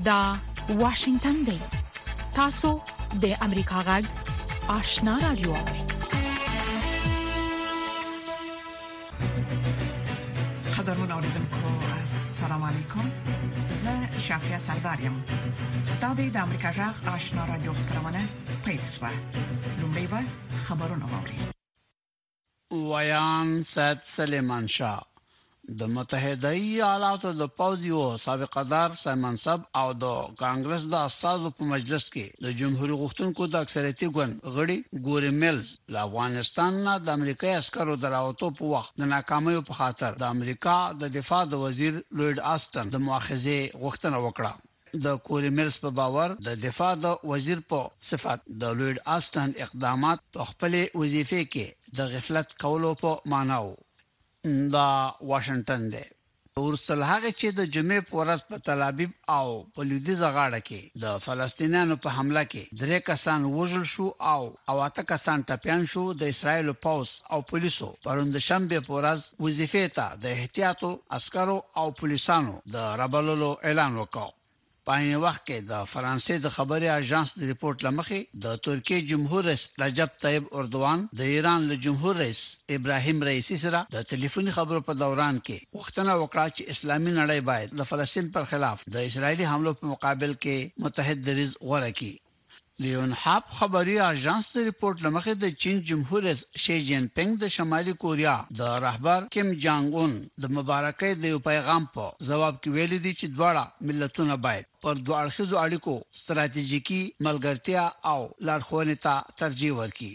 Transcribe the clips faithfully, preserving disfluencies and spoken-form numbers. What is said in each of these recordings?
دا واشنگتن دی. تاسو د امریکا غږ آشنا رادیو. قدرمن اوریدونکو السلام علیکم. زه شافیا سردارم. دا د امریکا غږ آشنا رادیو خبرونه پیښه. لومړی به خبرونه واوري. ویان سید سلیمان شاه د متحده ایالاتو د پوځیو سابقدار سیمنصب او د کانګرس د اساسو په مجلس کې د جمهوریت غوښتونکو د اکثریتي ګوند غړي ګوري میلز له افغانستان نه د امریکای عسکرو دراوتو په وخت د ناکامۍ په خاطر د امریکا د دفاع د وزیر لوید آستن د مؤاخذه غوښتنه وکړه. د کوري میلز په باور د دفاع د وزیر په صفت د لوید آستن اقدامات په خپل وظیفه کې د غفلت کولو په معنا وو. دا واشنگټن دی. ورسل هغه چې د جمعې په ورځ په تل ابیب او په لویدیځه غاړه کې د فلسطینیانو په حمله کې درې کسان وژل شو او اواته کسان ټپيان شو. د اسرایل پولیس او پولیسو پروند شنبه په ورځ وظیفه ته د احتیاطو عسکرو او پولیسانو د رابللو اعلان وکړ. په یو وخت کې د فرانسې د خبري اژانس د ریپورت لمخې د ترکیې جمهور رئیس رجب طیب اردوغان د ایران له جمهور رئیس ابراهیم رئیسی سره د ټلیفوني خبرو په دوران کې وختونه وکړه چې اسلامي نړۍ باید د فلسطین پر خلاف د اسرایلی حملو په مقابل کې متحد دریځ غوړه کړي. لیون هاب خبري اژانس د ریپورت لمخې د چین جمهور رئیس شي جین پینګ د شمالي کوریا د رهبر کیم جانګ اون د مبارکۍ د یو پیغام په جواب کې ویلي دي چې دواړه ملتونه باید پر دوه اړخیزو اړیکو ستراتیژیکي ملګرتیا او لارښوونې ته ترجیح ورکړي.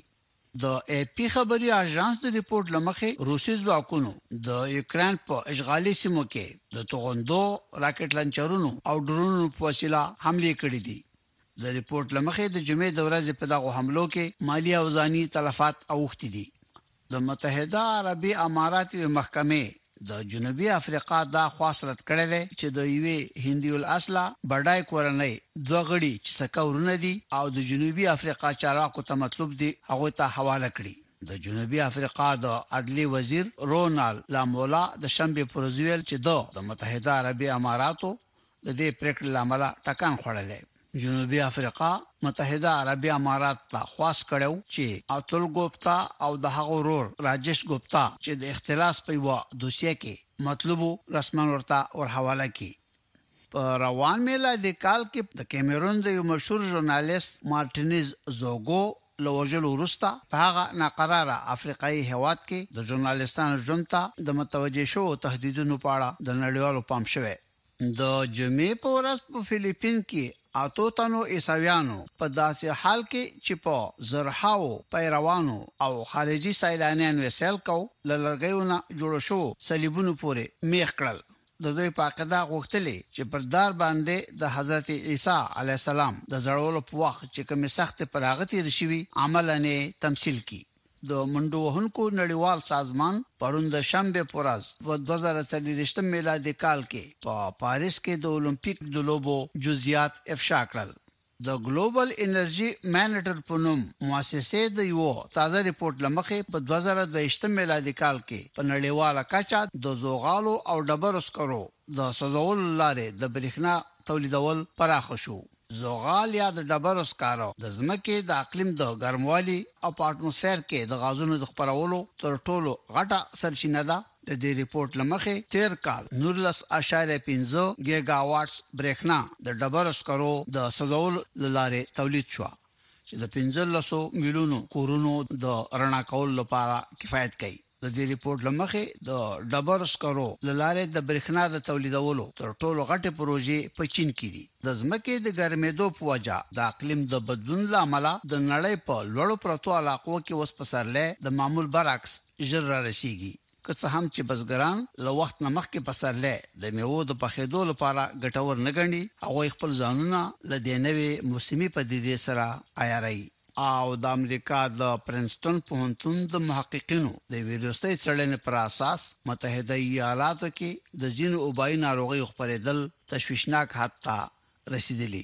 د ای پی خبري اژانس د ریپورت لمخې روسي ځواکونو د یوکرين په اشغالي سیمو کې د توغندو راکټ لانچرونو او ډرونونو په وسیله حمله کړې دي. د ریپورت لمخې د جمعې د ورځې په دغه حملو کې مالی او ځاني تلفات اوښتي دي. د متحده عربي اماراتو محکمې د جنوبي افریقا دا خواصلت کړل چې د یوې هندي الاصله بډای کورنۍ دوه غړي چې سکاورونه دي او د جنوبي افریقا چارواکو ته مطلوب دي هغه ته حواله کړي. د جنوبي افریقا د عدلی وزیر رونالد لامولا د شنبه پر ورځ ویل چې د متحده عربي اماراتو د دې پریکړې لامل ټکان خوړلې. جنوبي افریقا متحده عربي امارات ته خواست کړو چې اتل ګوپتا او د هغه ورور راجش ګوپتا چې د اختلاس په یو دوسیه کې مطلوب رسمن ورته ور حواله کړي. په روان میلادي کال کې د کیمرون د یو مشهور ژورنالیست مارټینز زوګو لوجل ورستا په هغه ناقراره افریقایي هیواد کې د ژورنالیستانو جنتا د متوجه شو تهدیدونو په اړه د نړیوالو پام شوه. د جمعې په ورځ په فلیپین کې اتو تنو عیسویانو په داسې حال کې چې په زرهاو پیروانو او خارجي سیلانیانو وسیل کو لړګیونه جوړ شو صلیبونو پورې میخ کړل. د دوی په عقیده غوښتلې چې پر دار باندې د حضرت عیسی علی السلام د زړولو په وخت چې کومه سخت پراغتي رشي عملاً تمثيل کی. د منډو وهونکو نړیوال سازمان پروند شنبه پورز په دوه زره څلور میلادي کال کې په پاریس کې د اولمپیک د لوبو جزئیات افشا کړل. د ګلوبل انرژي مانیټر په نوم مؤسسې د یو تازه ریپورت لمخې په دوه زره دوه میلادي کال کې په نړیواله کچه د زوغالو او ډبرو سکرو د سوزول لارې د برېښنا تولیدول پراخ شو. زوغال یا د ډبرو سکارو د ځمکې د اقلیم د ګرموالي او په اټموسفیر کې د غازونو د خپرولو تر ټولو غټه سرچینه ده. د دې ریپورت لمخې تیر کال نورلس اشاریه پنځه ګیگا واټس برېښنا د ډبرو سکرو د سوزول لارې تولید شو چې د پنځلسو میلیونو کورونو د رڼا کول لپاره کفایت کوي. د دې ریپورت لمخې د ډبرو سکرو لارې د برېښنا د تولیدولو تر ټولو غټه پروژې په چین کې دي. د ځمکې د ګرمېدو په وجه د اقلیم د بدلون لامل د نړۍ په لوړو پروتو علاقو کې وس پسرلې د معمول برعکس ژر را رسیږي. که څه هم چې بزګران له وخت نه مخکې پسرلې د میوو د پخېدو لپاره ګټور نه ګڼي او خپل ځانونه له دې نوې موسمي پدیدې سره عیاروي. او د امریکا د پرنسټن پوهنتون د محققینو د ویروسي څېړنې پر اساس متحده ایالاتو کې د ځینو وبایي ناروغیو خپرېدل تشویشناک حد ته رسیدلی.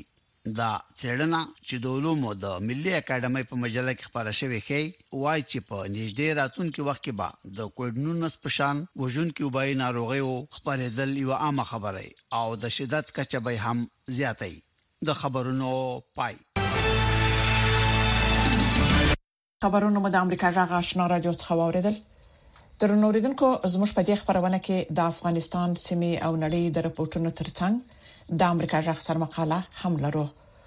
دا څېړنه چې د علومو د ملي اکیډمۍ په مجله کې خبره شوې ښيي وایي چې په نږدې راتلونکي وخت کې به د کووډ نولس په شان وژونکي وبایي ناروغیو خپرېدل یوه عامه خبره او د شدت کچه به هم زیاتې. د خبرونو پای. خبرونه مو د امریکا جغ آشنا رادیو څخه واوریدل. درنو اوریدونکو زموږ په دې خبرونه کې د افغانستان سیمې او نړۍ د راپورټونو ترڅنګ د امریکا جغ سر مقاله هم لرو.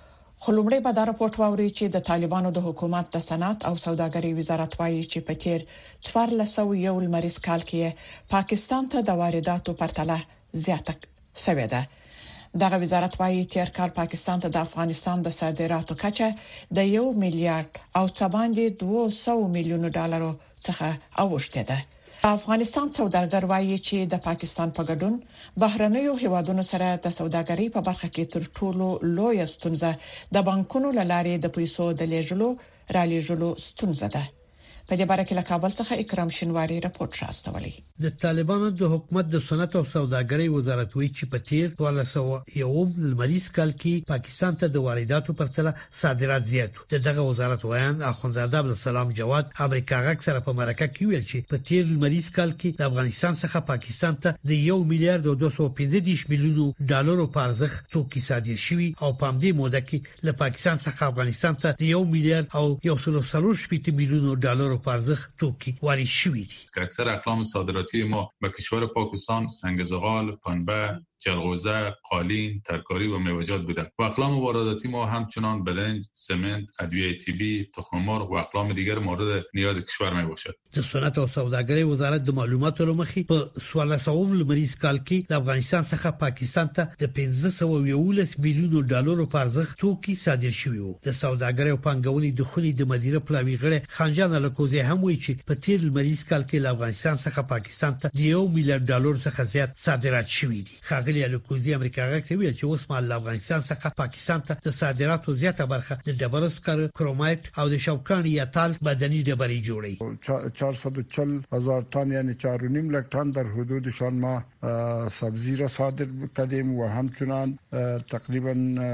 خلومړی به دا راپورټ واوري چې د طالبانو د حکومت د صنعت او سوداګرۍ وزارت وايي چې په تیر څوارلس سوه یو لمریز کال کې پاکستان ته د وارداتو پرتله زیاته شوې ده. دغه وزارت وايي تیر کال پاکستان ته د افغانستان د صادراتو کچه د یو میلیارډ او څه باندې دوه سوه میلیون ډالرو څخه اوښته ده. افغانستان سوداګر وايي چې د پاکستان په ګډون بهرنیو هیوادونو سره د سوداګرۍ په برخه کې تر ټولو لوی ستونزه د بانکونو لارې د پیسو د لیږلو را لیږلو ستونزه ده. په دې باره کې له کابل څخه اکرام شینواری راپورټ راستولی. د طالبانو د حکومت د صنعت او سوداګرۍ وزارت وایي چې په تیر څوارلس سوه یو لمریز کال کې پاکستان ته د وارداتو پرتله صادرات زیات. دغه وزارت وایي اخوندزاده عبدالسلام جواد امریکا غږ سره په مرکه کې ویل چې په تیر لمریز کال کې د افغانستان څخه پاکستان ته د یو میلیارډ او دوه سوه پنځه دېرش میلیون ډالرو په ارزښت توکي صادر شوي او په همدې موده کې له پاکستان څخه افغانستان ته د یو میلیارډ او یو سل څلور شپږ میلیون ډالرو پارزخ توکی وارد شوی دی. که اکثر اقلام صادراتی ما به کشور پاکستان سنگ زغال، پنبه، جلغوزه، قالین، ترکاری و میوه‌جات بوده و اقلام وارداتی ما همچنان برنج، سمنت، ادویه طبی، تخم مرغ و اقلام دیگر مورد نیاز کشور می باشد. د صنعت او سوداګرۍ وزارت د معلوماتو لمخې په څوارلس سوه لمریز کال کې د افغانستان څخه پاکستان ته د پنځه سوه یولس میلیون ډالرو په ارزښت توکي صادر شوي وو. د سوداګرۍ او پانګونې د خونې د مدیره پلاوي غړي خانجان الکوزي هم وایي چې په تیر لمریز کال کې له افغانستان څخه پاکستان ته د یو میلیارډ ډالر څخه زیات صادرات شوي دي. خاغلی الکوزي امریکا غږ ته ویل چې اوس مهال افغانستان څخه پاکستان ته د صادراتو زیاته برخه د ډبرو سکرو، کرومایټ او د شوکان یا تال بدني ډبرې جوړي. چهارصد و چهل هزار تن یعنی چهار و نیم لک تن در حدودشان ما سبزی را صادر کردیم و همچنان تقریبا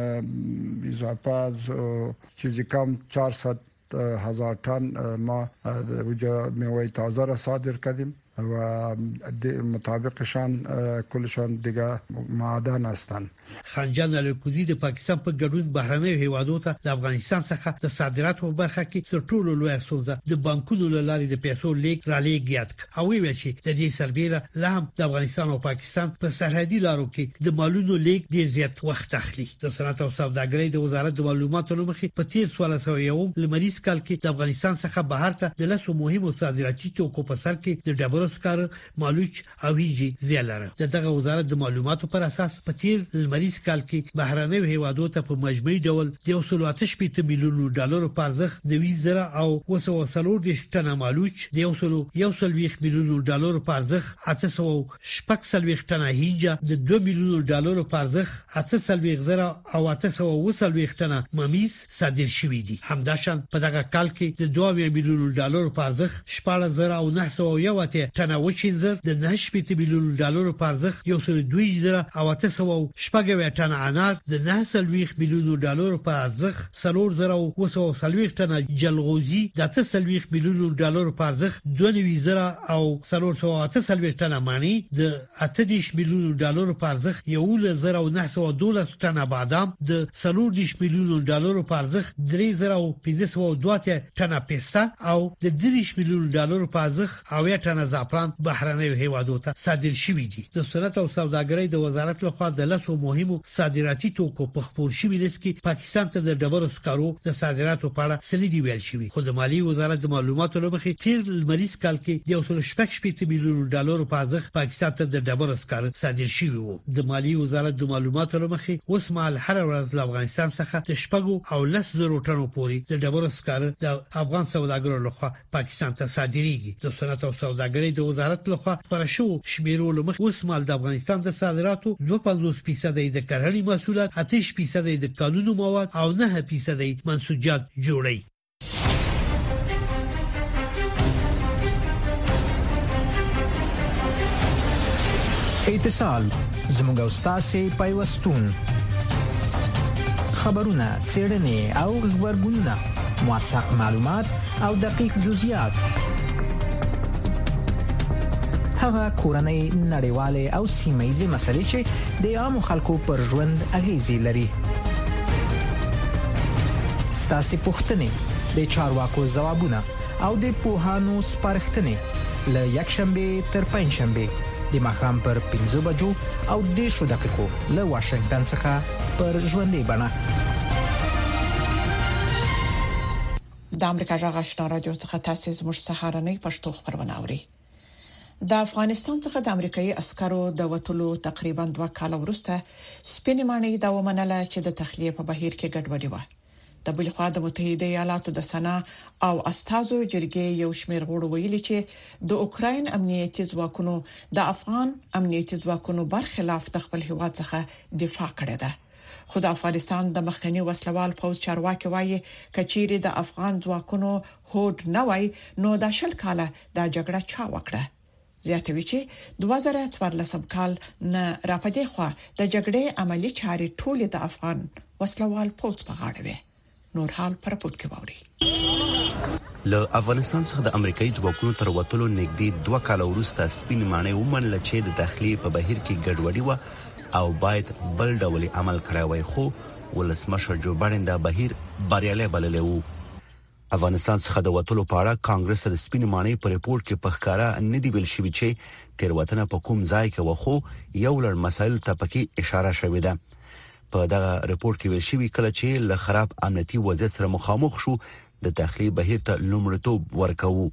اضافه از چیزی کم چهارصد هزار تن ما میوه تازه را صادر کردیم و مطابقشان کلشان دیگه معدن هستند. خانجان الکوزي د پاکستان په ګډون بهرنیو هیوادو ته د افغانستان څخه د صادراتو په برخه کې تر ټولو لوی ستونزه د بانکونو لارې د پیسو لیک را لیږد او ویل چې د دې سربېره لهم د افغانستان او پاکستان په سرحدي لارو کې د مالونو لیک ډیر زیات وخت اخلي. د صنعت او سوداګرۍ د وزارت د معلوماتو لمخې په تیر څوارلس سوه یو لمریز کال کې د افغانستان څخه بهر ته د لسو مهمو صادراتي توکو په سر کې د ډبرو سکرو، مالوچ او هیجی زیالره. دغه وزارت د معلوماتو پر اساس په تیر لمریز کال کې بهرنیو هیوادو ته په مجموعي ډول د یو سل اته شپږ میلیون ډالر په ارزښت د ویز زره او وسو څلور د شټنه مالوچ د یو سل یو سل میلیون ډالر په ارزښت اته سوه شپږ سلوي شټنه هیجا د دوه میلیون ډالر په ارزښت اته سلوي زره او اته سوه وسلوي شټنه ممیز صادر شوې دي. همداشان په دغه کال کې د دوه میلیون ډالر په ارزښت شپږ زره او نه سوه یو اته ټنه وچینزر د نه شپږ میلیون ډالر په ارزښت یو سل دوه زره او اته سوه شپږ ټنه انار د نه سلوي میلیون ډالر په ارزښت څلور زره او وسو سلوي ټنه جلغوزي د اته سلوي میلیون ډالر په ارزښت دوه نوي زره او څلور سوه اته سلوي ټنه مانی د اته دیش میلیون ډالر په ارزښت یو زره او نه سوه دولس ټنه بادام د څلور دیش میلیون ډالر په ارزښت درې زره او پنځه سوه دوه ټنه پسته او د دریش میلیون ډالر په ارزښت او ټنه زعفران بهرنیو هیوادو ته صادر شوي دي. د صنعت او سوداګرۍ د وزارت لخوا د لسو مهمو صادراتي توکو په خپور شوي لیست کې پاکستان ته د ډبرو سکرو د صادراتو په اړه سلیدي ویل شوی. خو د مالی وزارت د معلوماتو لمخې تیر لمریز کال کې د یو سل شپږ شپږ میلیون ډالر په ارزښت پاکستان ته د ډبرو سکرو صادر شوی وو. د مالی وزارت د معلوماتو لمخې اوس مهال هر ورځ له افغانستان څخه د شپږو او لس زرو ټنو پورې د ډبرو سکرو د افغان سوداګرو لخوا پاکستان ته صادریږي. د صنعت او سوداګرۍ د وزارت لخوا پر شو شمیرو لمخ اوس مهال د افغانستان د صادراتو دوه پنځوس فیصد د کرنې محصولات، اتش فیصد د کانونو مواد او نه فیصد منسوجات جوړي. اتصال زموږ استاد سي پیوستون خبرونه، څېړنې او خبرګونونه، موثق معلومات او دقیق جزئیات. هغه کورنۍ، نړیوالې او سیمه‌ییزې مسلې چې د عامو خلکو پر ژوند اغیزې لري. ستاسو پوښتنې، د چارواکو ځوابونه او د پوهانو سپارښتنې له یکشنبه تر پنځشنبه د ماښام پر پنځه بجو او دېرش دقیقو له واشنگټن څخه پر ژوندۍ بڼه. د امریکا جغ آشنا رادیو څخه تاسو زموږ سهارنۍ پښتو خبرونه اورئ. د افغانستان څخه د امریکایي عسکرو د وټولو تقریبا دوه کال وروسته سپینې ماڼۍ دا ومنله چې د تخلیه په بهیر کې ګډوډي و. د بل خوا د متحده ایالاتو د سنا او استازو جرګې یو شمېر غړو ویلي چې د اوکراین امنیتي ځواکونو د افغان امنیتي ځواکونو برخلاف د خپل هیواد څخه دفاع کړې ده. خو د افغانستان د مخکنی وسلوال پوز چارواکي وایي کچيري د افغان ځواکونو هوډ نه وای نو د شل کاله د جګړه چا وکړه. زیاتوي چې دوه زره څوارلسم کال نه راپدې خو د جګړې عملی چارې ټول د افغان وسلوال پوز په غاړه وي. نور حال پر پورت کې ووري. له افغانستان څخه د امریکایي ځواکونو تر وټولو نږدې دوه کال وروسته سپین ماڼۍ ومنله چې د داخلي په بهیر کې ګډوډي و او باید بل ډول عمل کړی وای، خو ولسمشر جو بایدن دا بهیر بریالی بللی و. افغانستان څخه د وټولو په اړه کانګرس د سپین ماڼۍ په ریپورت کې په ښکارا نه دی ویل شوی چې تیروتنه په کوم ځای کې و، خو یو لړ مسایل ته پکې اشاره شوې ده. په دغه ریپورت کې ویل شوی کله چې له خراب امنیتي وضعیت سره مخامخ شو د داخلي بهیر ته لومړیتوب ورکوو.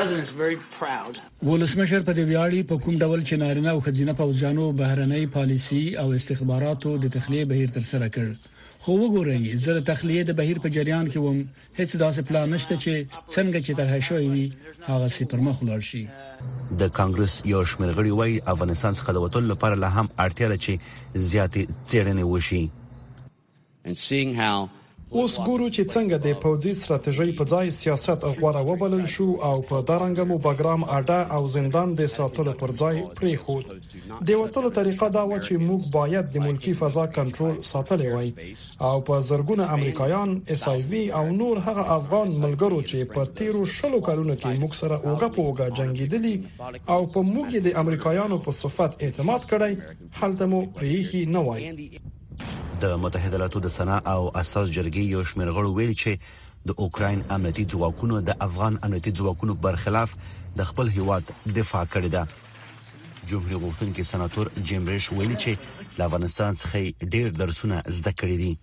ولسمشر په دې ویاړي په کوم ډول چې نارینه او ښځینه پوځیانو بهرنۍ پالیسي او استخباراتو د تخلیه بهیر تر سره کړ. خو وګورئ، زه د تخلیه د بهیر په جریان کې وم، هیڅ داسې پلان نشته چې څنګه چې طرح شوی وي هغه سي پر مخ ولاړ شي. د کانګرس یو شمېر غړي وايي افغانستان څخه د وټول لپاره لا هم اړتیا ده چې زیاتې څېړنې وشي. اوس ګورو چې څنګه د پوځي ستراتیژۍ په ځای سیاست غوړه وبلل شو او په دارنګ مو باګرام اډا او زندان د ساتلو پر ځای پریخود. د وټولو طریقه دا و چې موږ باید د ملکی فضا کنټرول ساتلې وای او په زرګونه امریکایان، اس آی وی او نور هغه افغان ملګرو چې په تیرو شلو کلونو کې موږ سره اوګه په اوګه جنگیدلی او په موږ د امریکایانو په صفت اعتماد کړی، حالت مو پریخي نه وای. د متحده ایالاتو د سنا او اساس جرګې یو شمېر غړو ویلي چې د اوکراین امنیتي ځواکونو د افغان امنیتي ځواکونو برخلاف د خپل هیواد دفاع کړې ده. جمهوریت غوښتونکي سناتور جیم ریش ویلي چې له افغانستان څخه ډېر درسونه زده کړي دي.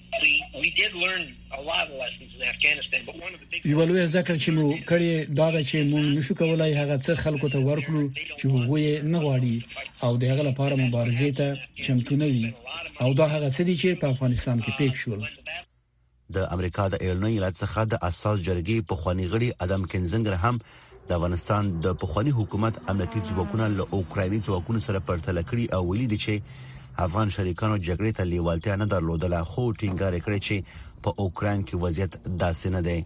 یو لوی زده کړه چې مو کړې دا ده چې موږ نشو کولای هغه څه خلکو ته ورکړو چې هغه نه غواړي او د هغه لپاره مبارزې ته چمتو نه وي، او دا هغه څه دي چې په افغانستان کې پېښ شول. د امریکا د ایلنوی ایالت څخه د اساس جرګې په خواني غړي ادم کینزنګر هم د افغانستان د پخوانی حکومت امنیتي ځواکونه له اوکرایني ځواکونو سره پرتله کړي او ویلي دي چې افغان شریکانو جګړې ته لیوالتیا نه درلودله، خو ټینګار کړی چې په اوکراین کې وضعیت داسې نه دی.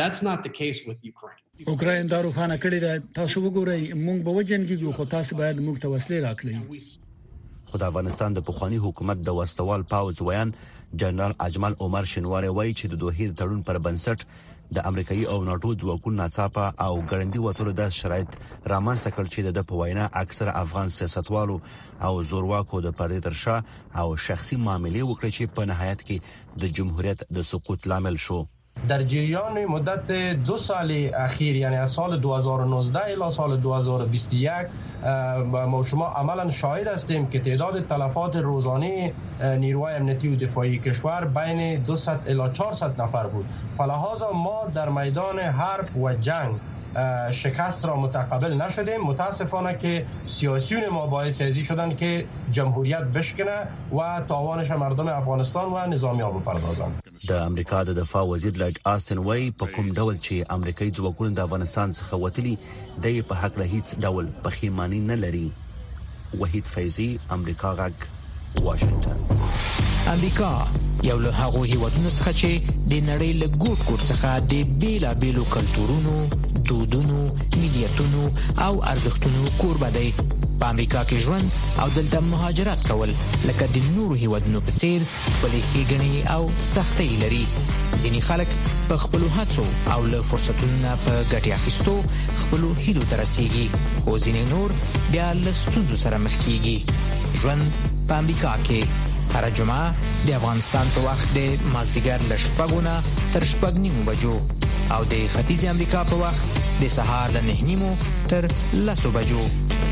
اوکراین دا روښانه کړی دی. تاسو وګورئ، موږ به وجنګیږو خو تاسو باید موږ ته وسلې راکړئ. خو د افغانستان د پخوانی حکومت د وسوال پاوځ ویان جنرال اجمل عمر شینواری وایي چې د دوحې تړون پر بنسټ د امریکایي او ناتو ځواکونو ناڅاپه او ګړندی وټولو د شرایط رامنځته کړل چې د په وینا اکثر افغان سیاستوالو او زورواکو د پردې ترشا او شخصي معاملې وکړي چې په نهایت کې د جمهوریت د سقوط لامل شو. در جریان مدت دو سال اخیر یعنی از سال دو هزار و نوزده الی سال دو هزار و بیست و یک ما شما عملا شاهد هستیم که تعداد تلفات روزانه نیروهای امنیتی و دفاعی کشور بین دویست الی چهارصد نفر بود. فلهذا ما در میدان حرب و جنگ شکست را متقبل نشدیم. متاسفانه که سیاسیون ما باعث ازی شدن که جمهوریت بشکنه و تاوانش مردم افغانستان و نظامیان بپردازند. د امریکا د دفاع وزیر لارډ آستن وای په کوم ډول چې امریکایي ځواکونه د افغانستان څخه وتلي د په حق له هیڅ ډول پښیمانی نه لري. وحید فیضی، امریکا غږ، واشنگټن. امریکا یو له هغو هیوادونو څخه چې د نړۍ له ګوټ ګوټ څخه د بیلابېلو کلتورونو، دودونو، میډیا عادتونو او ارزښتونو کوربه دی. په امریکا کې ژوند او دلته مهاجرت کول لکه د نورو هیوادونو په څیر خپلې ښېګڼې او سختۍ لري. ځینې خلک په خپلو هڅو او له فرصتونو نه په ګټې اخیستو خپلو هیلو ته رسیږي، خو ځینې نور بیا له ستونزو سره مخ کیږي. ژوند په امریکا کې هر جمعه د افغانستان په وخت د مازدیګر له شپږو نه تر شپږ نیمو بجو او د ختیځ امریکا په وخت د سهار له نهه نیمو تر لسو بجو.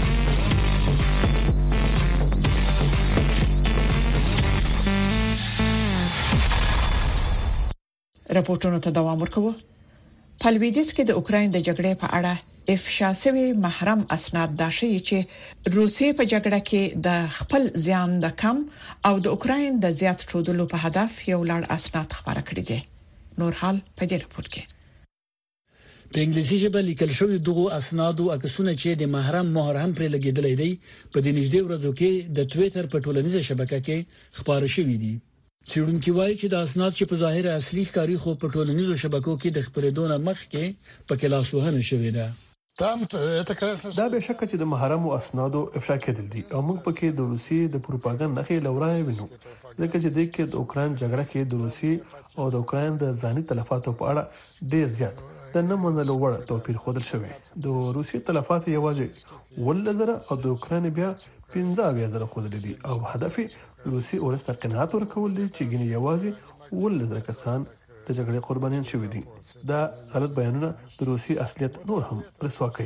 راپورټونو ته دوام ورکوو. په لویدیځ کې د اوکراین د جګړې په اړه افشا شوی محرم اسناد دا شي چې روسیې په جګړه کې د خپل زیان د کم او د اوکراین د زیات ټودلو په هدف یو لړ اسناد خبره کړی دي. نور حال په دې راپور کې په انګلیسي ژبه لیکل شوی دغه اسنادو عکسونه چې د محرم مهر هم پر لګیدلې دي په دې نږدې ورځو کې د ټوئیټر په ټولنیزه شبکه کې خبرونه شوې دي. څېړونکو وایي چې د اسناد چې په ظاهر اصلي ښکاری خو په ټولنیزو شبکو کې د خبرېدو نه مخکې په کلاس وهنه شوې ده. دا به شک چې د محرم او اسنادو افشا کېدل دي او موږ پکې د روسي د پروپاګاندا نخې لورای وینو، ځکه چې د کې د اوکران جګړه کې د روسي او د اوکران د ځاني تلفاتو په اړه ډېر زیات د نه منلو وړ توپیر خوندل شوی. د روسي تلفات یوازې ولزره او د اوکران بیا پنځه اویا زره خوندل دي او هدف روسي ورسته قناعت ورکول دي چې ګنې یوازې ولزره کسان د جګړې قربانیان شوي دي. دا غلط بیانونه د روسي اصلیت نور هم رسوا کوي.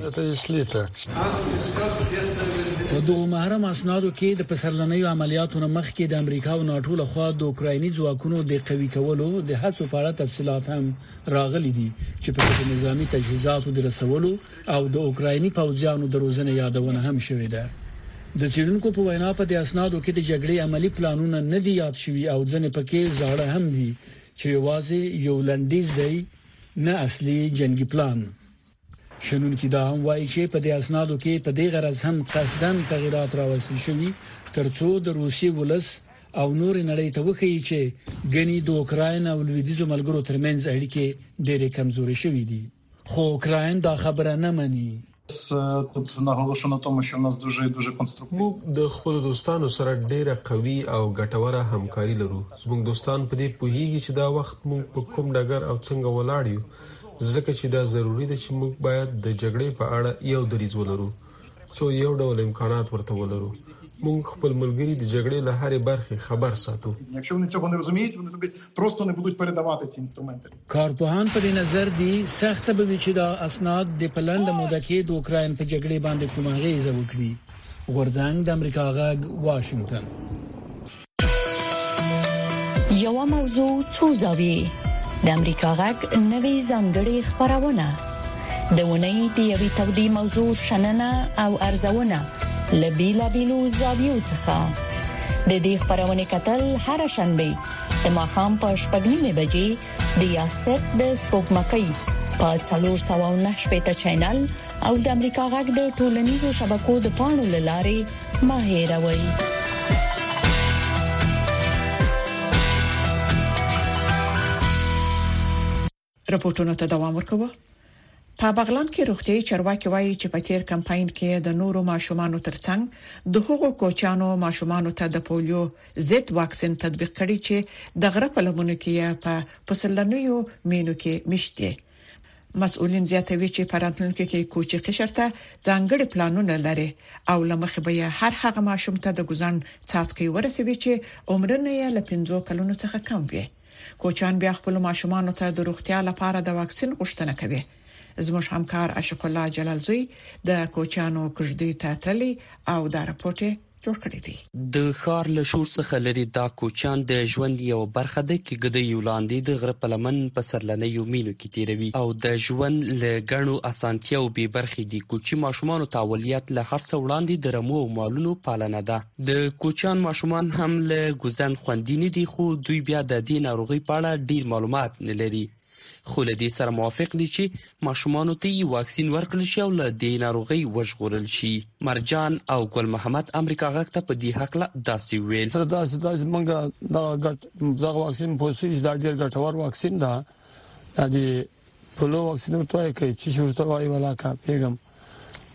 په دغه محرم اسنادو کې د پسرلنیو عملیاتو نه مخکې د امریکا او ناتو لخوا د اوکرایني ځواکونو د قوي کولو د هڅو په اړه تفصيلات هم راغلي دي چې په نظامی تجهیزاتو د رسولو او د اوکرایني پوځیانو د روزنې یادونه هم شوې ده. د څېړونکو په وینا په دې اسنادو کې د جګړې عملی پلانونه نه دي یاد شوي او ځنې پکې زاړه هم دي چې یوازې یو لنډیز دی نه اصلي جنگي پلان. شنونکي دا هم وایي چې په دې اسنادو کې په دې غرض هم قصدن تغیرات راوستل شوي ترڅو د روسي ولس او نور نړۍ ته وښيي چې ګنې د اوکراین او لویدیځو ملګرو ترمنځ اړیکې ډېرې کمزورې شوې دي. خو اوکراین دا خبره نه مني. Тут наголошено на тому, що в нас дуже дуже конструктивно. موږ د خپل دوستانو سره ډېره قوي او ګټوره همکاري لرو. زموږ دوستان په دې پوهیږي چې دا وخت موږ په کوم ډګر او څنګه ولاړ یو، ځکه چې دا ضروری ده چې موږ باید د جګړې په اړه یو دریځ ولرو، څو یو ډول امکانات ورته ولرو. موږ خپل ملګری د جګړې له هرې برخې خبر ساتو. Якщо вони цього не розуміють, вони тобі просто не будуть передавати ці інструменти. کارپوهان په دې نظر دي سخت به وي چې دا اسناد د پلان د موده کې د اوکراین په جګړې باندې کومه غیزه وکړي. غورځنګ د امریکا غږ واشنگټن. یو موضوع څو زاویې د امریکا غږ نوې ځانګړې خبرونه د ونې د یوې تودې موضوع شننه او ارزونه لبیلا بیلو زاویو څخه د دې خبرونه کتل هر شنبه د ماښام په شپږ نیمه بجې د یاسر د سپوږمکۍ په څلور سوه نهه شپږ چینل او د امریکا غږ د ټولنیزو شبکو د پاڼو لارې ماهیروي. راپورټونو ته دوام ورکوو. په بغلان کې روغتيایي چارواکي وایي چې په تیر کمپاین کې د نورو ماشومانو ترڅنګ د حقوقو کوچانو ماشومانو ته د پولیو ضد واکسین تطبیق کړي چې د غره په لمنو کې په پسلنیو مینو کې مشته. مسؤلین زیاتوي چې پرانتونکو کې کوچي قشرته ځانګړي پلانونه لري او لمخې به هر هغه ماشوم ته د ګزن څاڅکي ورسوي چې عمرونه یې له پنځو کلونو څخه کم وي. کوچان بیا خپل ماشومانو ته د روغتیا لپاره د واکسین غوښتنه کوي. زموږ همکار اشق الله جلالزوی د کوچانو کژدي ته تللی او دا راپورټ جوړ کړی دی. د ښار له شور څخه لري دا کوچان د ژوند یو برخه ده کې ګډي یولاندې د غره په لمن په سرلنې یومینو کې تیروي او د ژوند له غنو اسانتیا او به برخې دي. کوچي ماشومان تاولیت له هر څو وړاندې د رمو او مالونو پالنه ده. د کوچان ماشومان هم له ګزن خوندینې دي خو دوی بیا د دې ناروغي په اړه ډیر معلومات نه لري. خو له دې سره موافق دي چې ماشومانو ته یې واکسین ورکړل شي او له دې ناروغي وژغورل شي. مرجان او ګل محمد امریکا غږ ته په دې حق لا داسې ویل. سره داسې داسې موږ دا غټ دا واکسین پوسټ دا ډېر ګټور واکسین ده. دا د پلو واکسین ورته کوي چې شورته وايي ولا کا پیغام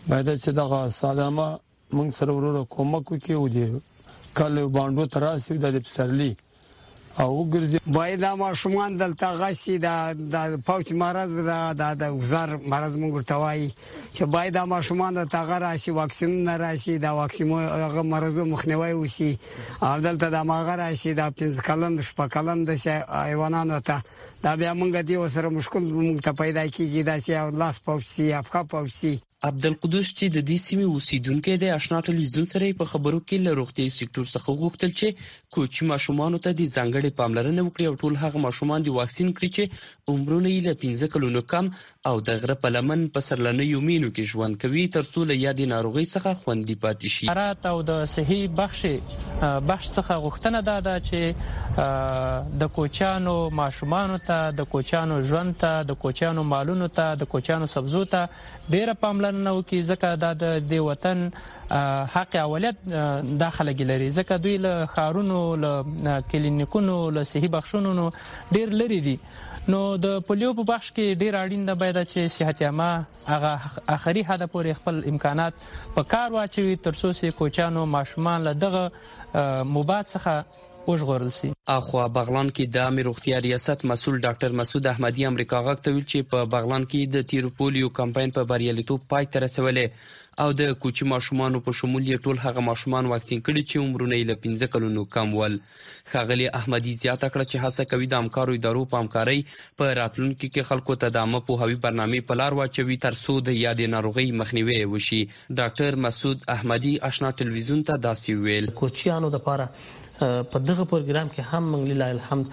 باید چې دغه سلامه موږ سره ورور کومک وکړي او دې کله باندې تراسي د پسرلی او ګرځي باید د ماشومان دلته غشي د د پوچ مرض د د وزر مرض موږ توای چې باید د ماشومان د تغیر شي واکسین نه راشي د واکسین هغه مرزو مخنیوي وشي او دلته د ماغره شي د پنځه کلن شپه کلن د حیواناتو ته دا بیا موږ دی سره مشکل موږ ته پیدا کیږي دا چې لاس پوچي افکا پوچي عبدالقدوس چې د دې سیمې اوسیدونکو د آشنا ټلویزیون سره په خبرو کې له روغتي سکتور څخه غوښتل چې کوچي ماشومان ته د ځانګړي پاملرنه وکړي او ټول هغه ماشومان د واکسین کړي چې عمرونه یې له پنځه کلونو کم او د غره په لمن په سرلنیو مینو کې ژوند کوي ترڅو له یادې ناروغي څخه خوندي پاتې شي. حرارت او د صحي بخش بخش څخه غوښتنه ده چې د کوچانو ماشومان ته د کوچانو ژوند ته د کوچانو مالونو ته د کوچانو سبزو ته ډیره پاملرنه وکړي ځکه دا د وطن حق اولت داخله ګلري ځکه دوی له خارونو له کلینیکونو له صحي بخښونو ډیر لري دي. نو د پولیو په بخش کې ډیر اړین ده باید چې صحت عامه هغه اخري حد پورې خپل امکانات په کار واچوي ترڅو چې کوچانو ماشومان له دغه موبات څخه وژغورل سي. اخوا بغلان کې د عامه روغتیا ریاست مسؤل ډاکټر مسعود احمدي امریکا غاک ته ویل چې په بغلان کې د تیرو پولیو کمپاین په بریالیتوب پای ته رسولې او د کوچي ماشومان په شمول یې ټول هغه ماشومان واکسین کړي چې عمرونه یې له پنځه کلونو کم ول. ښاغلي احمدي زیاته کړه چې هڅه کوي د همکارو ادارو په همکارۍ په راتلونکي کې خلکو ته د عامه پوهاوي برنامې په لار واچوي ترڅو د یادې ناروغۍ مخنیوی وشي. ډاکټر مسعود احمدي آشنا ټلویزیون ته داسې ویل کوچیانو لپاره په دغه پروګرام کې هم موږ لله الحمد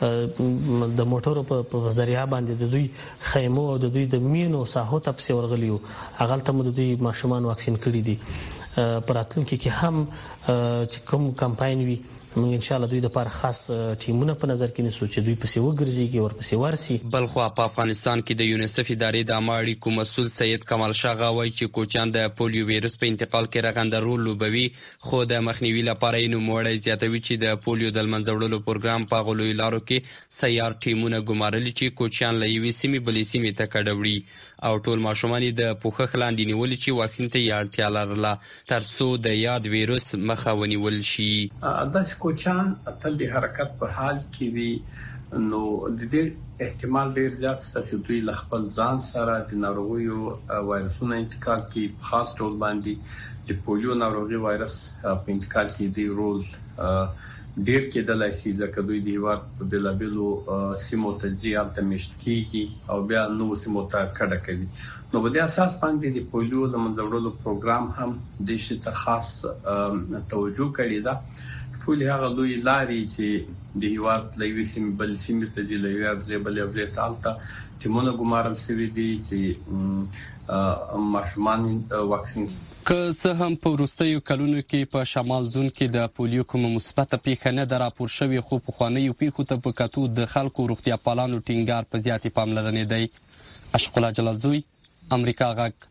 د موټرو په ذریعہ باندې د دوی خیمو او د دوی د مینو ساحو ته پسې ورغلیو هغه ته مو د دوی ماشومان واکسین کړي دي. پر راتلونکي کې هم چې کوم کمپاین وي موږ ان شاء الله دوی د لپاره خاص ټیمونه په نظر کې نیسو چې دوی پسې وګرځيږي او پسې ورسي. بلخو په افغانستان کې د یونیسف ادارې د عامه اړیکو مسؤل سید کمال شاه غوي چې کوچیان د پولیو وایرس په انتقال کې رغنده رول لوبوي خو د مخنیوي لپاره یې نوموړی زیاتوي چې د پولیو د منځه وړلو پروګرام په غلوی لارو کې سیار ټیمونه ګمارلي چې کوچیان له یوې سیمې بلې سیمې ته کډوړي او ټول ماشومان د پوښښ لاندې نیولي چې واکسین ته یې اړتیا لرله ترڅو د یاد وایرس مخه ونیول شي. داسې کوچیان تل د حرکت په حال کې وي نو د دې احتمال ډیر زیات شته چې دوی له خپل ځان سره د ناروغیو وایرسونو انتقال کوي. په خاص ډول باندې د پولیو ناروغي وایرس په انتقال کې دی رول ډیر کېدلای شي ځکه دوی د هیواد په بېلابېلو سیمو ته ځي هلته میشت کېږي او بیا نورو سیمو ته کډه کوي. نو په دې اساس باندې د پولیو د منځه وړلو پروګرام هم دې شي ته خاص توجه کړې ده. ټول هغه لوی لارې چې د هیواد له یوې سیمې بل سیمې ته ځي له یوې ځای بلې ځای ته هلته ټیمونه ګمارل شوي دي چې ماشومان واکسین که څه هم په وروستیو کلونو کې په شمال زون کې د پولیو کومه مثبته پیښه نه ده راپور شوې خو پخوانیو پیښو ته په کتو د خلکو روغتیا پالانو ټینګار په زیاتې پاملرنې دی. اشرف الله جلالزوی امریکا غږ.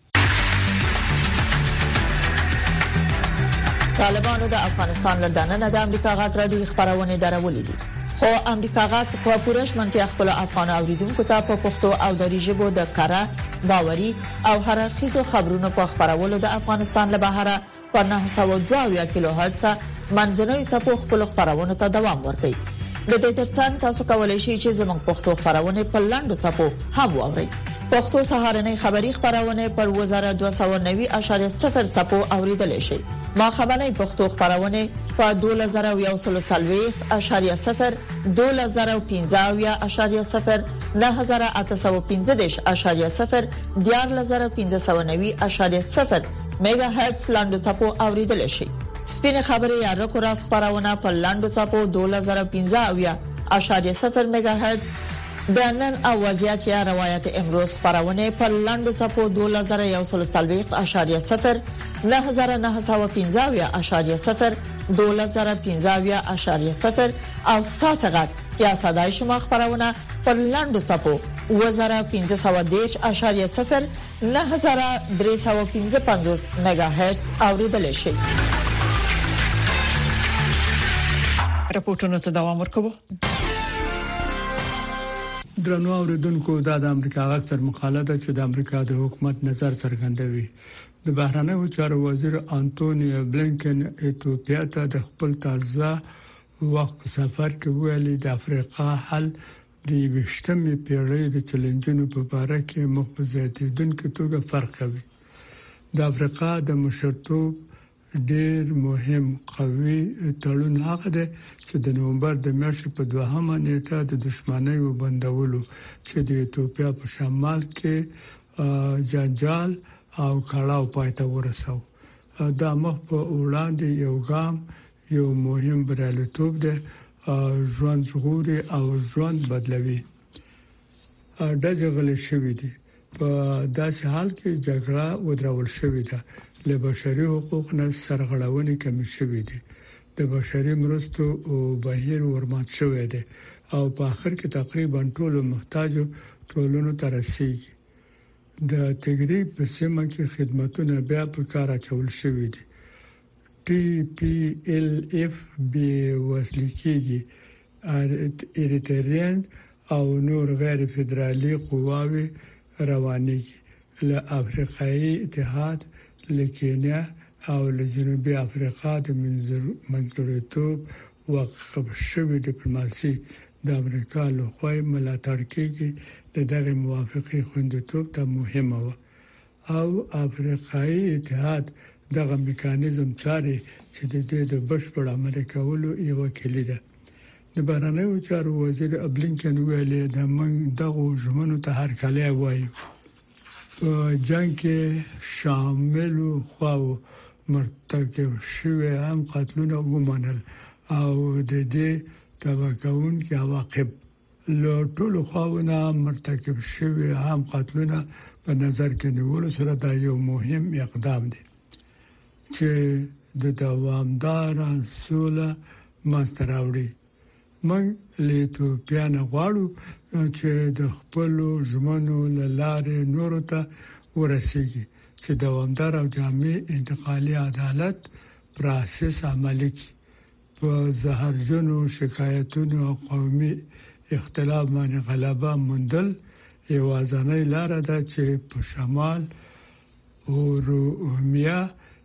طالبانو د افغانستان له دننه د امریکا غږ راډیو خبرونه درولې دي خو امریکا غږ په پوره شمنتیا خپل افغان اوریدونکو ته په پښتو او دری ژبه د کاره باوري او هررخیزو خبرونو په خبرولو د افغانستان له بهره په نه سوه دوه کیلو هرتز منځنوي څپو خپل خبرونه ته دوام ورکړي. د دې ترڅنګ تاسو کولای شئ چې زموږ پښتو خبرونه په لاندو څپو هم واورئ. پښتو سهارنۍ خبری خبرونه پر وزارت دوه سوه نوي اعشاریه صفر څپو اوریدل شي. ما خبرنۍ پښتو خبرونه په دوه زره یو سل څلوېښت اعشاریه صفر دوه زره پنځه اعشاریه صفر نه زره اته سوه پنځه دېرش اعشاریه صفر دیارلس زره پنځه سوه نوي اعشاریه صفر میگا هرتز لاندو څپو اوریدل شي. سپینه خبري یا رکو راس خبرونه په لاندو څپو دوه زره پنځه اعشاریه صفر میگا هرتز د نن اوازيات یا روایت امروز خبرونه په لاندو څپو دوه زره یو سل څلوېښت اعشاریه صفر نه زره نه سوه پنځه اعشاریه صفر دوه زره پنځه اعشاریه صفر او ساسغت یا صداي شما خبرونه په لاندو څپو اوه زره پنځه سوه دېرش اعشاریه صفر نه زره درې سوه پنځه پنځوس میگا هرتز اوریدل شي. راپورټونه ته دوام ورکوي. درنو اوریدونکو دا د امریکا غږ سره مقاله ده چې د امریکا د حکومت نظر څرګندوي د بهرنیو چارو وزیر انټونی بلینکن ایتوپیا ته د خپل تازه وخت سفر کې ویلي د افریقا حل د وشتمې پیړۍ د چیلنجونو په اړه کې مخبزاتیدونکو توګه فرق کوي. د افریقا د مشرتوب ډېر مهم قوي تړون هغه دی چې د نومبر د میاشتې په دوهمه نیټه د دښمنۍ وبندولو چې د ایتوپیا په شمال کې جنجال او کړهو پاتې ورسو. دا مخ په وړاندې یو ګام یو مهم بریالیتوب دی ژوند ژغوري او ژوند بدلوي. د جګړې شوې دي په داسې حال کې جګړه ودرول شوې ده له بشري حقوقو نه سرغړونې کم شوې دي. د بشري مرستو او بهیر ورمات شوې ده او په اخر کې تقریبا ټول محتاجو ټولونو ته رسیږي. د تګری په سیمه کې خدماتونه بیا په کار اچول شوې دي. ټي پی ال اف بي وسلکیږي اریتریان او نور غیر فدرالي قواوي روانيږي له افریقایي اتحاد له کینیا او له جنوبي افریقا د منځګړیتوب وقف شوی ډیپلوماسي د امریکا له خوا ملاتړ کیږي. د دغه موافقه خوندیتوب ته مهمه و او افریقایي اتحاد دغه میکانیزم څاري چې د دې د بشپړ عملي کولو یو کلی ده. د بهرنیو چارو وزیر بلینکن ویلي د موږ دغه ژمنو ته هر کله وایو په جنگ کې شامل خو مرتکب شوی هم قتلونه ومنل او د دې تبعون کې عواقب له ټولو خواونه مرتکب شوی هم قتلونه په نظر کې نیول سره دا یو مهم اقدام دی چې د دوامدار سوله مستراوړي. موږ له ایتوپیا نه غواړو چې د خپل ژمنو لاره نور ته ورسیږي چې دوامدار او جامع انتقالي عدالت پروسس عملي کړي. په زهرجنو شکایتونو او قومي اختلاف باندې غلبه موندل یوازینۍ لار ده چې په شمال اورومیا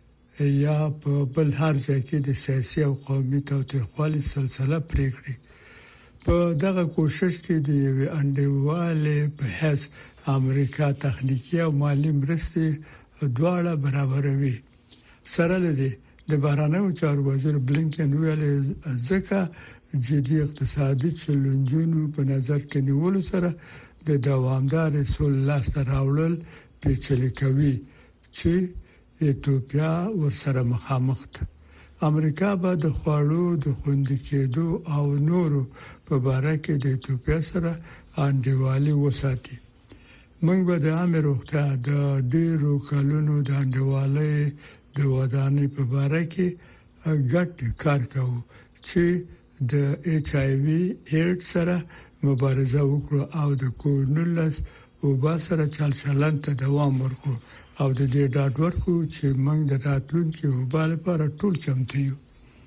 یا په بل هر ځای کې د سیاسي او قومي تاوتریخوالي سلسله پریکړي. په دغه کوشش کې د انډیواله په حیث امریکا تخنیکی او مالی مرستې دواړه برابروي. سره لدی د بهرنیو چارو وزیر بلینکن ویل ځکه جدي اقتصادي چیلنجونو په نظر کې نیول سره د دوامدار سولې لاسته راوړل پیچلي کوي چې ایتوپیا ورسره مخامخ ده. امریکا به د خوړو د خوندي کېدو او نورو په اړه کې د ایتوپیا سره انډیوالي وساتي. موږ به د امر وخته د ډیرو کلونو د انډیوالۍ د ودانۍ په اړه کې ګډ کار کوو چې د ایچ آی وی ایډز سره مبارزه وکړو او د کوونلس او با سره چل چلن ته دوام ورکړو او د دې ډاډ ورکړو چې موږ د راتلونکي وبال لپاره ټول چمتو یو.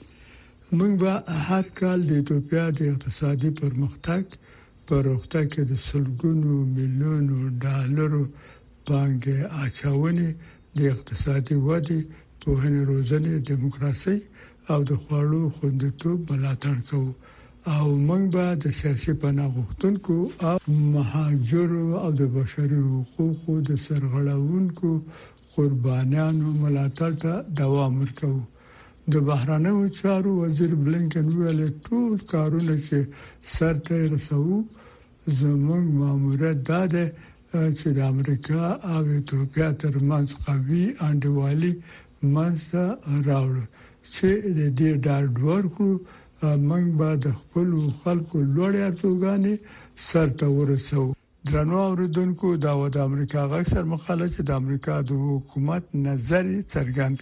موږ به هر کال د ایتوپیا د اقتصادي پرمختګ پر وخته کې د سلګونو میلیونو ډالرو پانګه اچونې د اقتصادي ودې په هنر روزنې دیموکراسي او د خوړو خوندیتوب ملاتړ کوو او موږ به د سیاسي پناه غوښتونکو او مهاجرو او د بشري حقوقو د سرغړونکو قربانیانو ملاتړ ته دوام ورکوو. د بهرنیو چارو وزیر بلینکن ویل ټول کارونه چې سرته رسوو زموږ ماموریت دا ده چې د امریکا او ایتوپیا ترمنځ قوي انډیوالي منځته راوړو چې د دې ډاډ ورکړو موږ به د خپل خلکو لوړې ارزوګانې سرته ورسوو. درنو اوریدونکو دا و د امریکا غږ سر مخاله چې د امریکا د حکومت نظر څرګند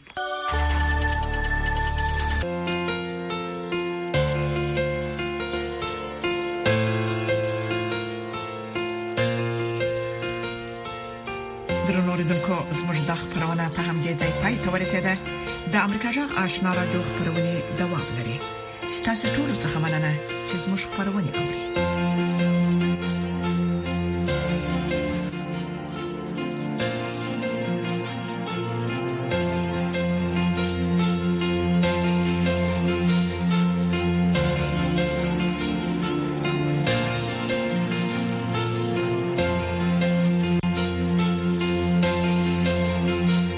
اوریدونکو زموږ د خبرونه په همدې ځای پای ته ورسیده. د امریکا جغ آشنا رادیو خبرونه دوام لري. ستاسو ټول څه مننه چې زموږ خبرونه اوري.